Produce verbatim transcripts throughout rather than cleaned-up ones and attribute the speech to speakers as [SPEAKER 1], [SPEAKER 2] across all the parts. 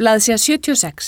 [SPEAKER 1] Blaðsíða sjötíu og sex.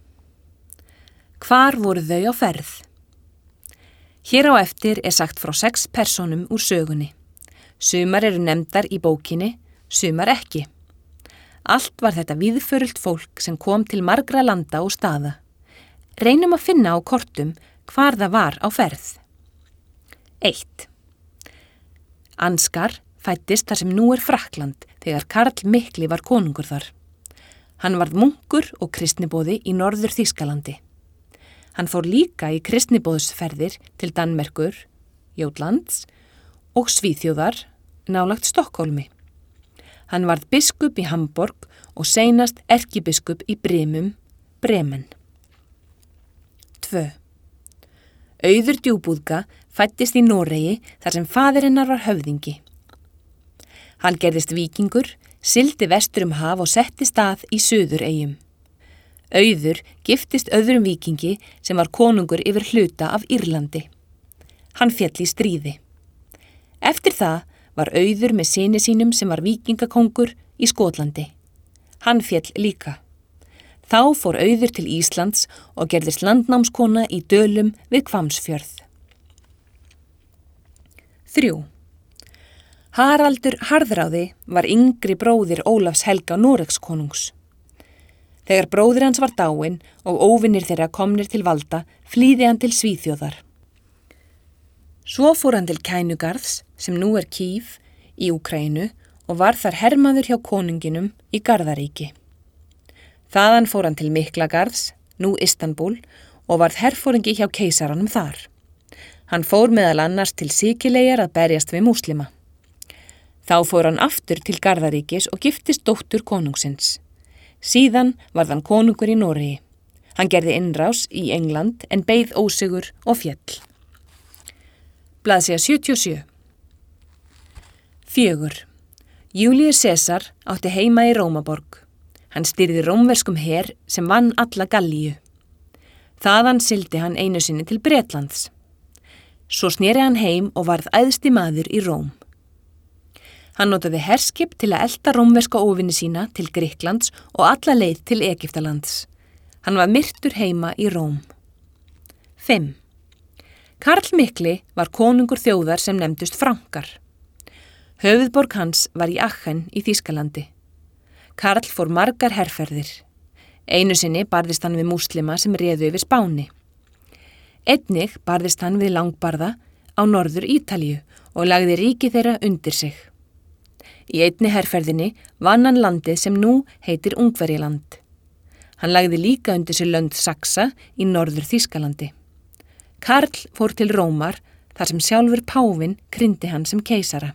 [SPEAKER 1] Hvar voru þau á ferð? Hér á eftir er sagt frá sex persónum úr sögunni. Sumar eru nefndar í bókinni, sumar ekki. Allt var þetta víðförult fólk sem kom til margra landa og staða. Reynum að finna á kortum hvar það var á ferð. eitt. Ansgar fæddist þar sem nú er Frakkland þegar Karl mikli var konungur þar. Hann varð munkur og kristniboði í norður Þýskalandi. Hann fór líka í kristniboðsferðir til Danmerkur, Jótlands og Svíþjóðar nálægt Stokkólmi. Hann varð biskup í Hamborg og seinast erkibiskup í Brimum, Bremen. tvö. Auður djúbúðga fæddist í Noregi þar sem faðir hennar var höfðingi. Hann gerðist víkingur, sigldi vestur um haf og setti stað í Suðureyjum. Auður giftist öðrum víkingi sem var konungur yfir hluta af Írlandi. Hann féll í stríði. Eftir það var Auður með syni sínum sem var víkingakóngur í Skotlandi. Hann féll líka. Þá fór Auður til Íslands og gerðist landnámskona í Dölum við Hvammsfjörð. þrjú. Haraldur harðráði var yngri bróðir Ólafs helga Noregskonungs. Þegar bróðir hans var dáinn og óvinir þeirra komnir til valda, flýði hann til Svíþjóðar. Svo fór hann til Kænugarðs, sem nú er Kýv, í Úkraínu og var þar hermaður hjá konunginum í Garðaríki. Þaðan fór hann til Miklagarðs, nú Istanbúl, og varð herforingi hjá keisaranum þar. Hann fór meðal annars til Sikileyjar að berjast við múslima. Þá fór hann aftur til Garðaríkis og giftist dóttur konungsins. Síðan varð hann konungur í Noregi. Hann gerði innrás í England en beið ósigur og féll. Blaðsíða sjötíu og sjö. fjögur. Júlíus Sesar átti heima í Rómaborg. Hann stýrði rómverskum her sem vann alla Gallíu. Þaðan sigldi hann einu sinni til Bretlands. Svo sneri hann heim og varð æðsti maður í Róm. Hann notaði herskip til að elta rómverska óvini sína til Grikklands og alla leið til Egyptalands. Hann var myrtur heima í Róm. fimm. Karl mikli var konungur þjóðar sem nefndust Frankar. Höfuðborg hans var í Aachen í Þýskalandi. Karl fór margar herferðir. Einu sinni barðist hann við múslima sem réðu yfir Spáni. Einnig barðist hann við langbarða á norður Ítalíu og lagði ríki þeirra undir sig. Í einni herferðinni vann hann landið sem nú heitir Ungverjaland. Hann lagði líka undir sig lönd Saksa í norður Þýskalandi. Karl fór til Rómar þar sem sjálfur Pávin kryndi hann sem keisara.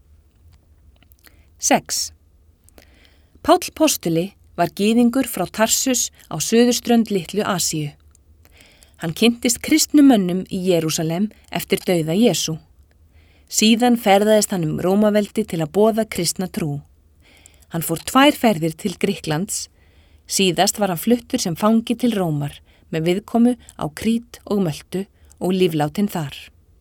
[SPEAKER 1] sex. Páll postuli var gyðingur frá Tarsus á suðurströnd litlu Asíu. Hann kynntist kristnum mönnum í Jerúsalem eftir dauða Jesú. Síðan ferðaðist hann um Rómaveldi til að boða kristna trú. Hann fór tvær ferðir til Grikklands. Síðast var hann fluttur sem fangi til Rómar með viðkomu á Krít og Möltu og líflátin þar.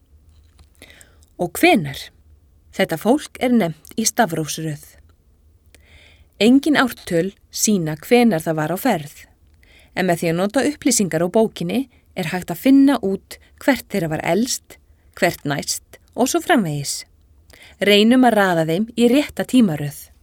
[SPEAKER 1] Og hvenær? Þetta fólk er nefnt í stafrófsröð. Engin ártöl sína hvenar það var á ferð, en með því að nota upplýsingar á bókinni er hægt að finna út hvert þeirra var elst, hvert næst og svo framvegis. Reynum að raða þeim í rétta tímaröð.